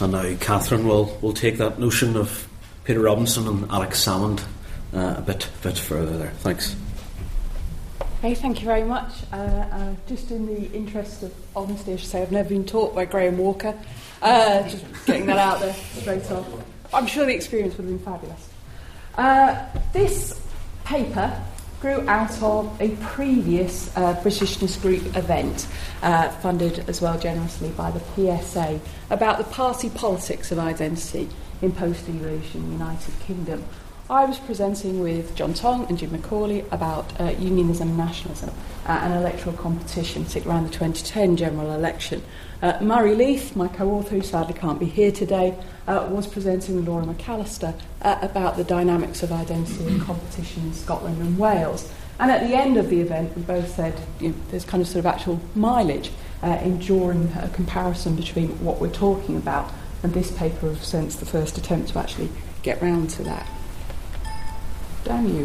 And now Catherine will take that notion of Peter Robinson and Alex Salmond a bit further there. Thanks. Hey, thank you very much. Just in the interest of honesty, I should say I've never been taught by Graham Walker. Just getting that out there straight off. I'm sure the experience would have been fabulous. This paper grew out of a previous Britishness Group event, funded as well generously by the PSA, about the party politics of identity in post-devolution United Kingdom. I was presenting with John Tong and Jim McCauley about unionism and nationalism and electoral competition, particularly around the 2010 general election. Murray Leith, my co-author, who sadly can't be here today, was presenting with Laura McAllister about the dynamics of identity and competition in Scotland and Wales. And at the end of the event, we both said there's kind of sort of actual mileage in drawing a comparison between what we're talking about, and this paper represents the first attempt to actually get round to that. Damn you.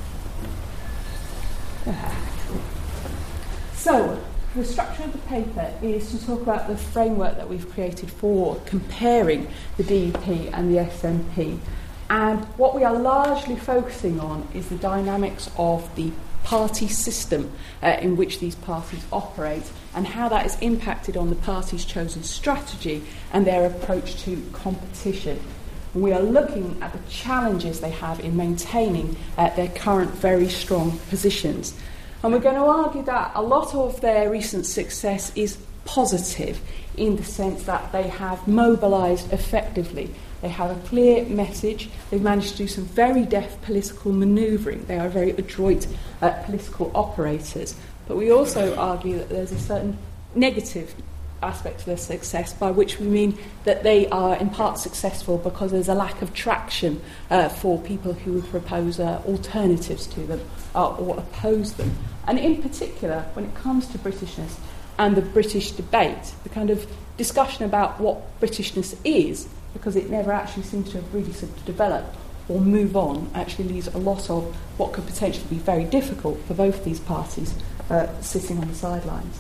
So, the structure of the paper is to talk about the framework that we've created for comparing the DUP and the SNP. And what we are largely focusing on is the dynamics of the party system in which these parties operate and how that is impacted on the parties' chosen strategy and their approach to competition. We are looking at the challenges they have in maintaining their current very strong positions. And we're going to argue that a lot of their recent success is positive in the sense that they have mobilised effectively. They have a clear message. They've managed to do some very deft political manoeuvring. They are very adroit political operators. But we also argue that there's a certain negative aspect to their success, by which we mean that they are in part successful because there's a lack of traction for people who would propose alternatives to them or oppose them. And in particular, when it comes to Britishness and the British debate, the kind of discussion about what Britishness is, because it never actually seems to have really sort of developed or move on, actually leaves a lot of what could potentially be very difficult for both these parties sitting on the sidelines.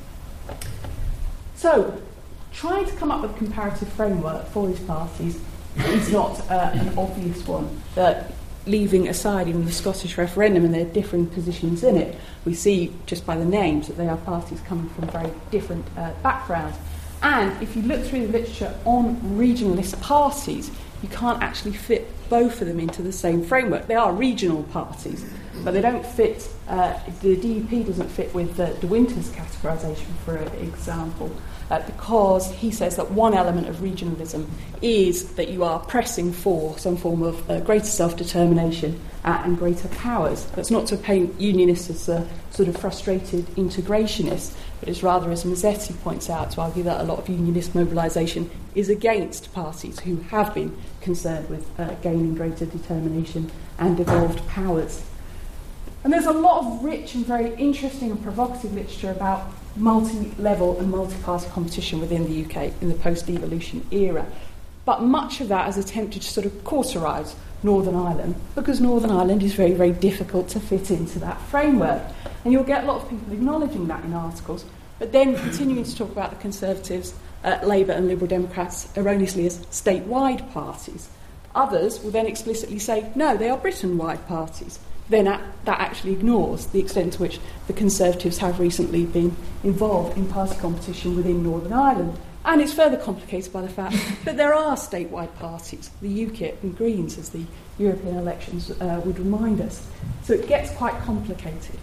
So, trying to come up with a comparative framework for these parties is not an obvious one. Leaving aside even the Scottish referendum and their differing positions in it, we see just by the names that they are parties coming from very different backgrounds. And if you look through the literature on regionalist parties, you can't actually fit both of them into the same framework. They are regional parties, but they don't fit. The DUP doesn't fit with De Winter's categorisation, for example, because he says that one element of regionalism is that you are pressing for some form of greater self-determination and greater powers. That's not to paint unionists as sort of frustrated integrationists, but it's rather, as Mazzetti points out, to argue that a lot of unionist mobilisation is against parties who have been concerned with gaining greater determination and evolved powers. And there's a lot of rich and very interesting and provocative literature about multi-level and multi-party competition within the UK in the post-devolution era. But much of that has attempted to sort of cauterise Northern Ireland, because Northern Ireland is very, very difficult to fit into that framework. And you'll get a lot of people acknowledging that in articles, but then continuing to talk about the Conservatives, Labour and Liberal Democrats erroneously as statewide parties. Others will then explicitly say, no, they are Britain-wide parties. Then that actually ignores the extent to which the Conservatives have recently been involved in party competition within Northern Ireland. And it's further complicated by the fact that there are statewide parties, the UKIP and Greens, as the European elections would remind us. So it gets quite complicated.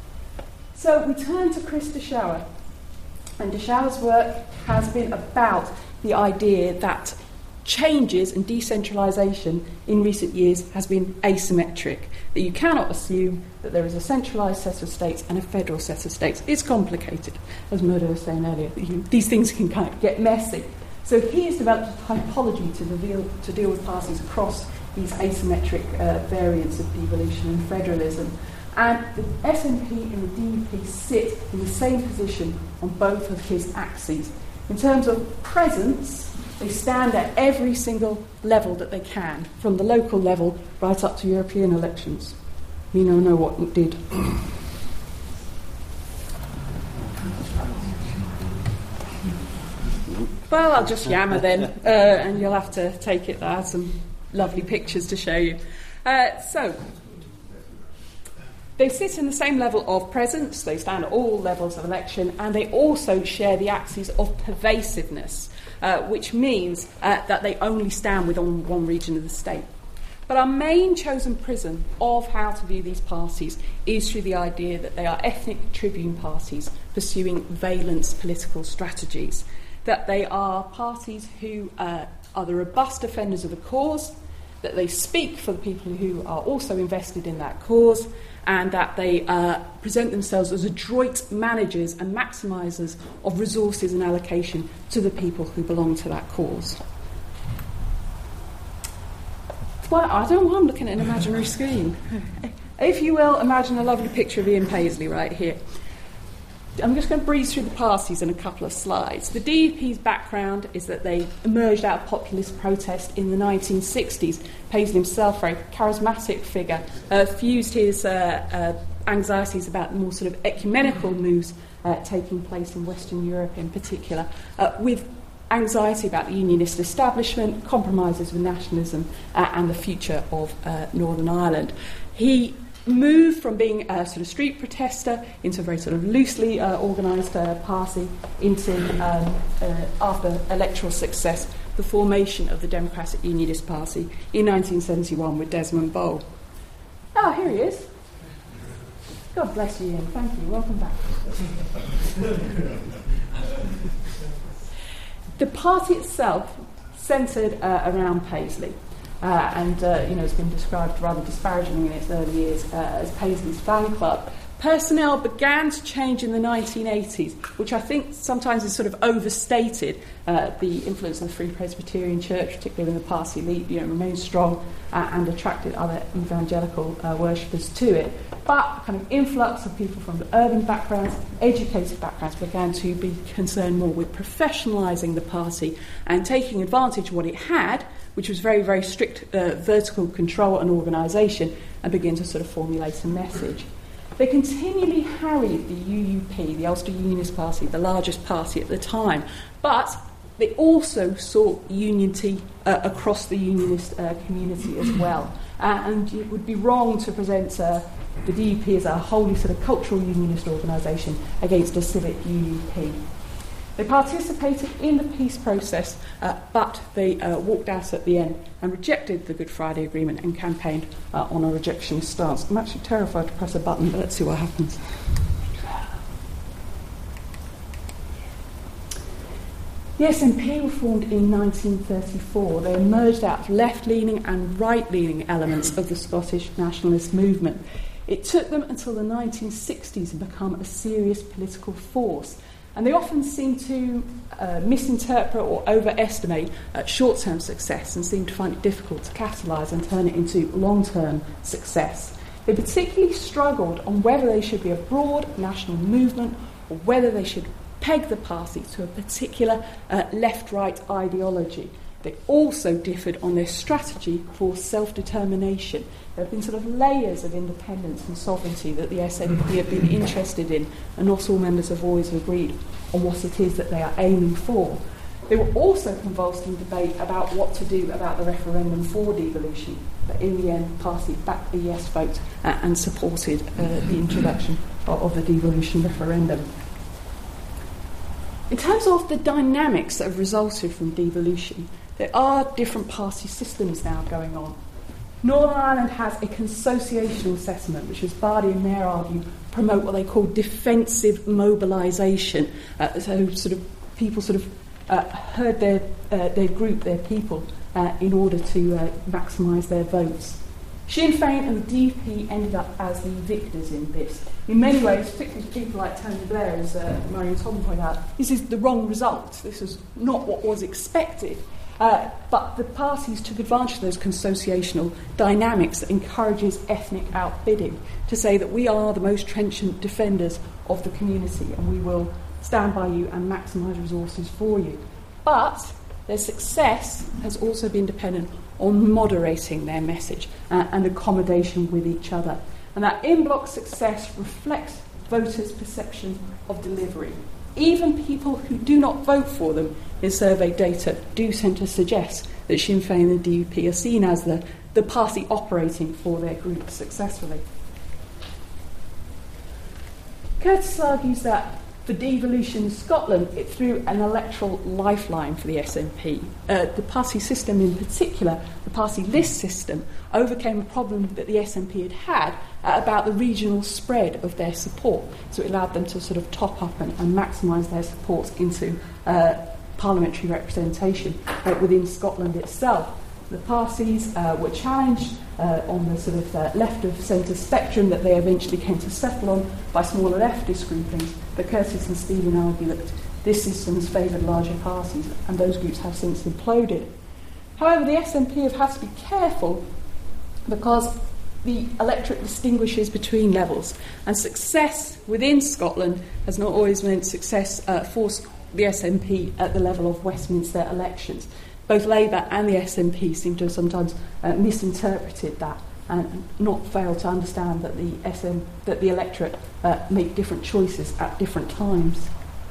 So we turn to Chris Dachauer. And Dachauer's work has been about the idea that changes and decentralisation in recent years has been asymmetric, that you cannot assume that there is a centralised set of states and a federal set of states. It's complicated, as Murdo was saying earlier. These things can kind of get messy. So he has developed a typology to deal with parties across these asymmetric variants of devolution and federalism. And the SNP and the DUP sit in the same position on both of his axes. In terms of presence, they stand at every single level that they can, from the local level right up to European elections. We now know what it did. Well, I'll just yammer then, and you'll have to take it. I have some lovely pictures to show you. So, they sit in the same level of presence, they stand at all levels of election, and they also share the axis of pervasiveness, which means that they only stand within one region of the state. But our main chosen prism of how to view these parties is through the idea that they are ethnic tribune parties pursuing valence political strategies, that they are parties who are the robust defenders of the cause, that they speak for the people who are also invested in that cause, and that they present themselves as adroit managers and maximisers of resources and allocation to the people who belong to that cause. Well, I don't know why I'm looking at an imaginary screen. If you will, imagine a lovely picture of Ian Paisley right here. I'm just going to breeze through the parties in a couple of slides. The DUP's background is that they emerged out of populist protest in the 1960s. Paisley himself, very charismatic figure, fused his anxieties about the more sort of ecumenical moves taking place in Western Europe in particular, with anxiety about the unionist establishment, compromises with nationalism, and the future of Northern Ireland. He moved from being a sort of street protester into a very sort of loosely organised party into, after electoral success, the formation of the Democratic Unionist Party in 1971 with Desmond Bowl. Oh, here he is. God bless you, Ian. Thank you. Welcome back. The party itself centred around Paisley. It's been described rather disparagingly in its early years as Paisley's fan club. Personnel began to change in the 1980s, which I think sometimes is sort of overstated. The influence of the Free Presbyterian Church, particularly in the party elite, remained strong and attracted other evangelical worshippers to it. But a kind of influx of people from urban backgrounds, educated backgrounds, began to be concerned more with professionalising the party and taking advantage of what it had, which was very, very strict vertical control and organisation, and begin to sort of formulate a message. They continually harried the UUP, the Ulster Unionist Party, the largest party at the time, but they also sought unity across the unionist community as well. And it would be wrong to present the DUP as a wholly sort of cultural unionist organisation against a civic UUP. They participated in the peace process, but they walked out at the end and rejected the Good Friday Agreement and campaigned on a rejectionist stance. I'm actually terrified to press a button, but let's see what happens. The SNP were formed in 1934. They emerged out of left-leaning and right-leaning elements of the Scottish nationalist movement. It took them until the 1960s to become a serious political force. And they often seem to misinterpret or overestimate short-term success and seem to find it difficult to capitalise and turn it into long-term success. They particularly struggled on whether they should be a broad national movement or whether they should peg the party to a particular left-right ideology. They also differed on their strategy for self-determination. There have been sort of layers of independence and sovereignty that the SNP have been interested in, and not all members have always agreed on what it is that they are aiming for. They were also convulsed in debate about what to do about the referendum for devolution, but in the end, the party backed the yes vote and supported the introduction of the devolution referendum. In terms of the dynamics that have resulted from devolution, there are different party systems now going on. Northern Ireland has a consociational settlement, which, as Bardi and Mayer argue, promote what they call defensive mobilisation. So sort of people sort of herd their group, their people, in order to maximise their votes. Sinn Féin and the DUP ended up as the victors in this. In many ways, particularly to people like Tony Blair, as Murray and Tom pointed out, this is the wrong result. This is not what was expected. But the parties took advantage of those consociational dynamics that encourages ethnic outbidding to say that we are the most trenchant defenders of the community and we will stand by you and maximise resources for you. But their success has also been dependent on moderating their message and accommodation with each other. And that in-block success reflects voters' perception of delivery. even people who do not vote for them in survey data do tend to suggest that Sinn Féin and the DUP are seen as the party operating for their group successfully. Curtis argues that for devolution in Scotland, it threw an electoral lifeline for the SNP. The party system in particular, the party list system, overcame a problem that the SNP had about the regional spread of their support. So it allowed them to sort of top up and maximise their support into parliamentary representation within Scotland itself. The parties were challenged on the sort of left of centre spectrum that they eventually came to settle on by smaller leftist groupings, but Curtis and Stephen argue that this system has favoured larger parties, and those groups have since imploded. However, the SNP have had to be careful because the electorate distinguishes between levels, and success within Scotland has not always meant success for the SNP at the level of Westminster elections. Both Labour and the SNP seem to have sometimes misinterpreted that and not failed to understand that the electorate make different choices at different times.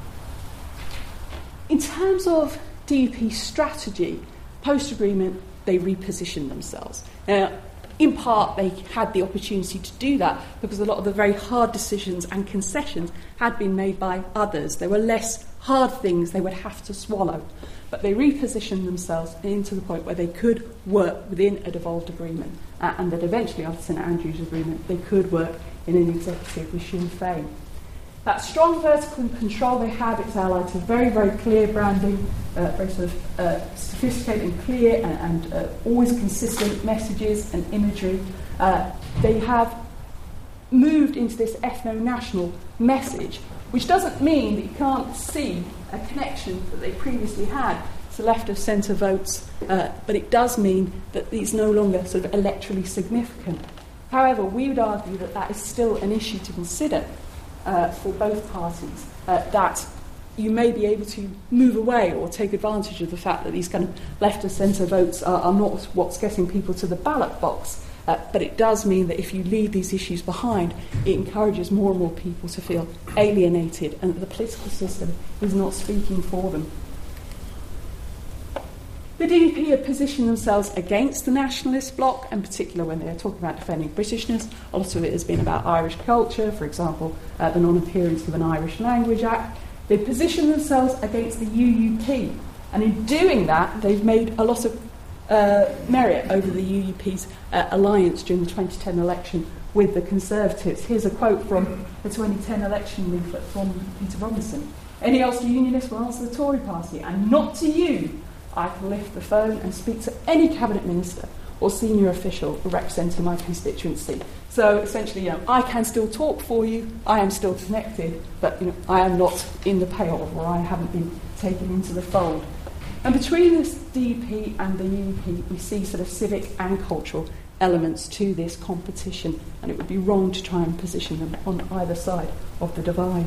In terms of DUP strategy, post-agreement, they repositioned themselves. In part, they had the opportunity to do that because a lot of the very hard decisions and concessions had been made by others. There were less hard things they would have to swallow. But they repositioned themselves into the point where they could work within a devolved agreement, and that eventually, after St Andrews Agreement, they could work in an executive with Sinn Féin. That strong vertical control they have, it's allied to very, very clear branding, very sort of sophisticated and clear and always consistent messages and imagery. They have moved into this ethno-national message, which doesn't mean that you can't see a connection that they previously had to left-of-centre votes, but it does mean that it's no longer sort of electorally significant. However, we would argue that that is still an issue to consider for both parties, that you may be able to move away or take advantage of the fact that these kind of left-of-centre votes are not what's getting people to the ballot box. But it does mean that if you leave these issues behind, it encourages more and more people to feel alienated and that the political system is not speaking for them. The DUP have positioned themselves against the nationalist bloc, in particular when they're talking about defending Britishness. A lot of it has been about Irish culture, for example, the non-appearance of an Irish Language Act. They've positioned themselves against the UUP, and in doing that, they've made a lot of merit over the UUP's alliance during the 2010 election with the Conservatives. Here's a quote from the 2010 election leaflet from Peter Robinson. Any Ulster Unionist will answer the Tory party, and not to you. I can lift the phone and speak to any cabinet minister or senior official representing my constituency. So essentially, I can still talk for you, I am still connected, but I am not in the payoff, or I haven't been taken into the fold. And between the DUP and the UUP, we see sort of civic and cultural elements to this competition, and it would be wrong to try and position them on either side of the divide.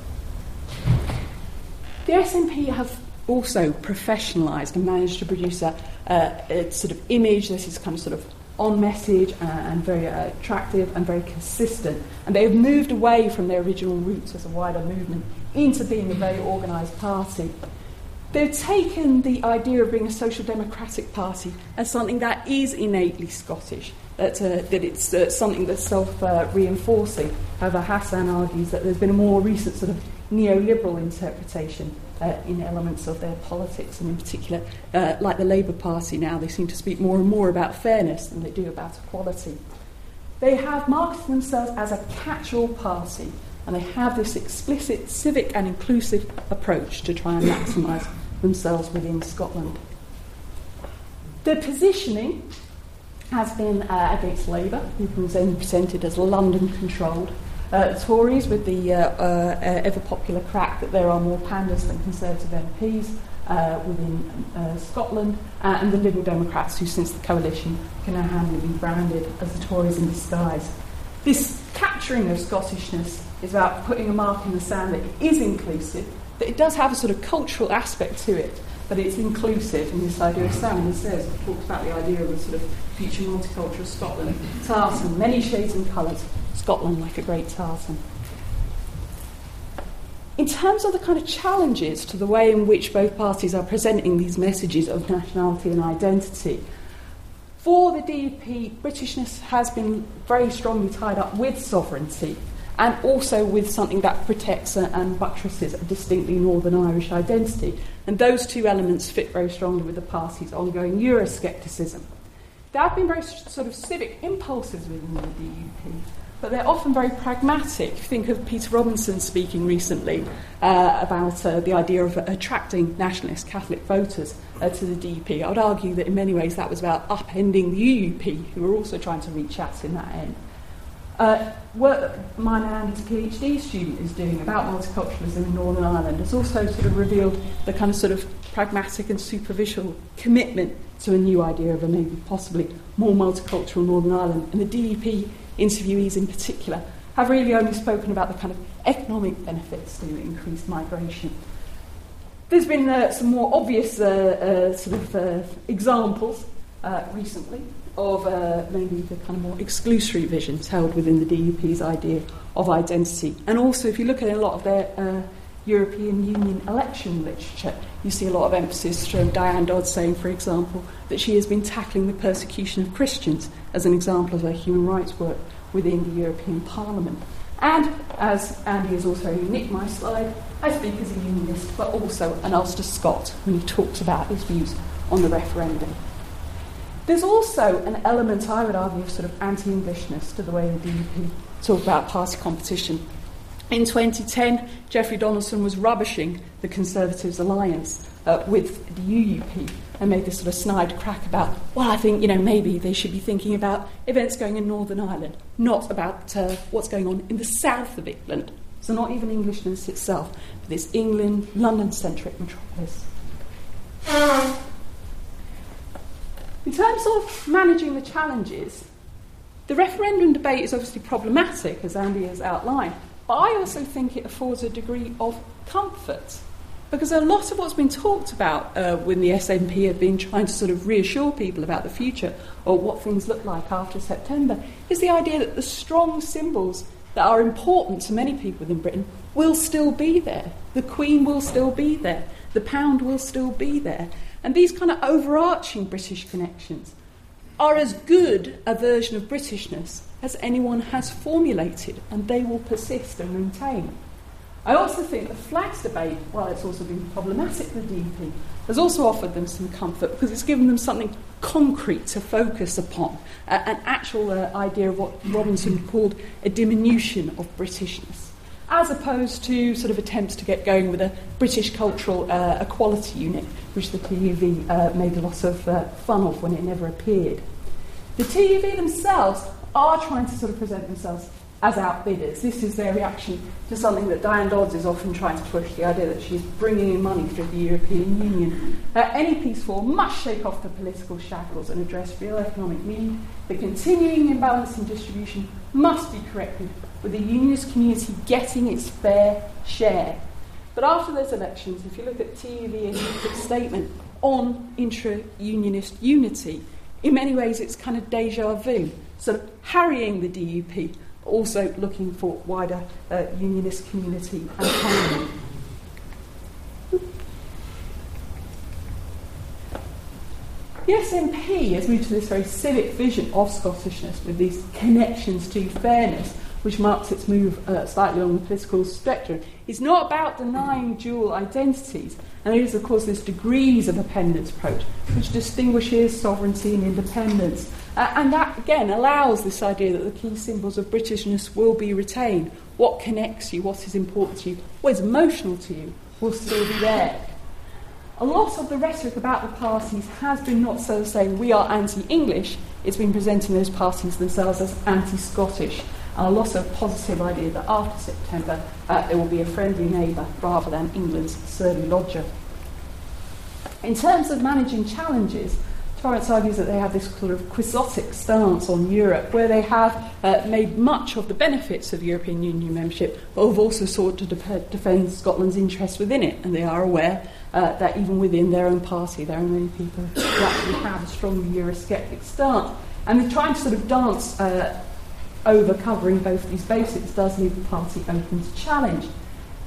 The SNP have also professionalised and managed to produce a sort of image that is kind of sort of on message and very attractive and very consistent. And they have moved away from their original roots as a wider movement into being a very organised party. They've taken the idea of being a social democratic party as something that is innately Scottish, that it's something that's self-reinforcing. However, Hassan argues that there's been a more recent sort of neoliberal interpretation in elements of their politics, and in particular, like the Labour Party now, they seem to speak more and more about fairness than they do about equality. They have marketed themselves as a catch-all party, and they have this explicit civic and inclusive approach to try and maximise themselves within Scotland. Their positioning has been against Labour, who've been then presented as London-controlled. Tories with the ever-popular crack that there are more pandas than Conservative MPs within Scotland, and the Liberal Democrats, who since the coalition can now handily be branded as the Tories in disguise. This capturing of Scottishness is about putting a mark in the sand that it is inclusive, that it does have a sort of cultural aspect to it, but it's inclusive in this idea of Salmon says, it talks about the idea of a sort of future multicultural Scotland, tartan, many shades and colours, Scotland like a great tartan. In terms of the kind of challenges to the way in which both parties are presenting these messages of nationality and identity, for the DUP, Britishness has been very strongly tied up with sovereignty and also with something that protects and buttresses a distinctly Northern Irish identity. And those two elements fit very strongly with the party's ongoing Euroscepticism. There have been very sort of civic impulses within the DUP, but they're often very pragmatic. Think of Peter Robinson speaking recently about the idea of attracting nationalist Catholic voters to the DUP. I would argue that in many ways that was about upending the UUP, who were also trying to reach out in that end. Work that mine and Andy's PhD student is doing about multiculturalism in Northern Ireland has also sort of revealed the kind of sort of pragmatic and superficial commitment to a new idea of a maybe possibly more multicultural Northern Ireland. And the DUP interviewees in particular have really only spoken about the kind of economic benefits to increased migration. There's been some more obvious examples recently of maybe the kind of more exclusory visions held within the DUP's idea of identity. And also, if you look at a lot of their European Union election literature, you see a lot of emphasis from Diane Dodds saying, for example, that she has been tackling the persecution of Christians as an example of her human rights work within the European Parliament. And, as Andy has also nicked my slide, I speak as a unionist, but also an Ulster Scot when he talks about his views on the referendum. There's also an element, I would argue, of sort of anti-Englishness to the way the DUP talk about party competition. In 2010, Geoffrey Donaldson was rubbishing the Conservatives' alliance with the UUP and made this sort of snide crack about, well, I think, maybe they should be thinking about events going in Northern Ireland, not about what's going on in the south of England. So not even Englishness itself, but this England, London-centric metropolis. In terms of managing the challenges, the referendum debate is obviously problematic, as Andy has outlined, but I also think it affords a degree of comfort, because a lot of what's been talked about when the SNP have been trying to sort of reassure people about the future or what things look like after September is the idea that the strong symbols that are important to many people within Britain will still be there. The Queen will still be there. The pound will still be there. And these kind of overarching British connections are as good a version of Britishness as anyone has formulated, and they will persist and maintain. I also think the flags debate, while it's also been problematic for the DUP, has also offered them some comfort because it's given them something concrete to focus upon, an actual idea of what Robinson called a diminution of Britishness, as opposed to sort of attempts to get going with a British Cultural Equality Unit, which the TUV made a lot of fun of when it never appeared. The TUV themselves are trying to sort of present themselves as outbidders. This is their reaction to something that Diane Dodds is often trying to push, the idea that she's bringing in money through the European Union. Any peace war must shake off the political shackles and address real economic need. The continuing imbalance in distribution must be corrected, with the unionist community getting its fair share. But after those elections, if you look at TUV and UKIP's statement on intra-unionist unity, in many ways it's kind of deja vu, sort of harrying the DUP, also looking for wider unionist community and economy. The SNP has moved to this very civic vision of Scottishness with these connections to fairness, which marks its move slightly on the political spectrum. It's not about denying dual identities, and it is, of course, this degrees of dependence approach which distinguishes sovereignty and independence. And that, again, allows this idea that the key symbols of Britishness will be retained. What connects you, what is important to you, what is emotional to you, will still be there. A lot of the rhetoric about the parties has been not so saying we are anti-English, it's been presenting those parties themselves as anti-Scottish. And a lot of positive idea that after September there will be a friendly neighbour rather than England's surly lodger. In terms of managing challenges, Torrance argues that they have this sort of quixotic stance on Europe, where they have made much of the benefits of European Union membership, but have also sought to defend Scotland's interests within it, and they are aware that even within their own party there are many people who actually have a strongly Eurosceptic stance. And they're trying to sort of dance over covering both these basics does leave the party open to challenge.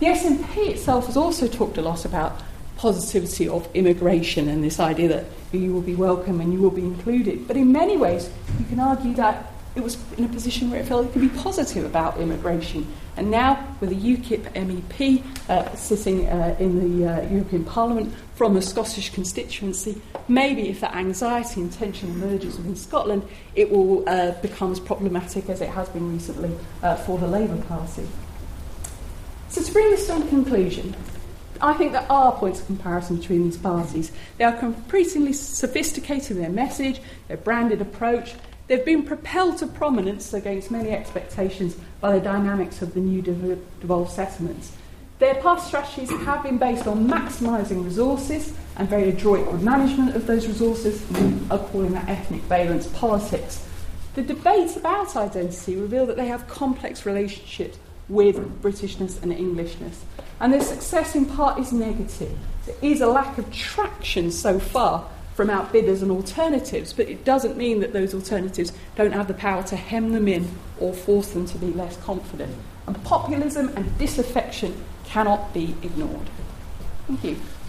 The SNP itself has also talked a lot about positivity of immigration and this idea that you will be welcome and you will be included. But in many ways, you can argue that it was in a position where it felt it could be positive about immigration. And now, with a UKIP MEP sitting in the European Parliament from a Scottish constituency, maybe if that anxiety and tension emerges within Scotland, it will become as problematic as it has been recently for the Labour Party. So to bring this to a conclusion, I think there are points of comparison between these parties. They are increasingly sophisticated in their message, their branded approach. They've been propelled to prominence against many expectations by the dynamics of the new devolved settlements. Their past strategies have been based on maximising resources and very adroit good management of those resources, and we are calling that ethnic valence politics. The debates about identity reveal that they have complex relationships with Britishness and Englishness. And their success in part is negative. There is a lack of traction so far from outbidders and alternatives, but it doesn't mean that those alternatives don't have the power to hem them in or force them to be less confident. And populism and disaffection cannot be ignored. Thank you.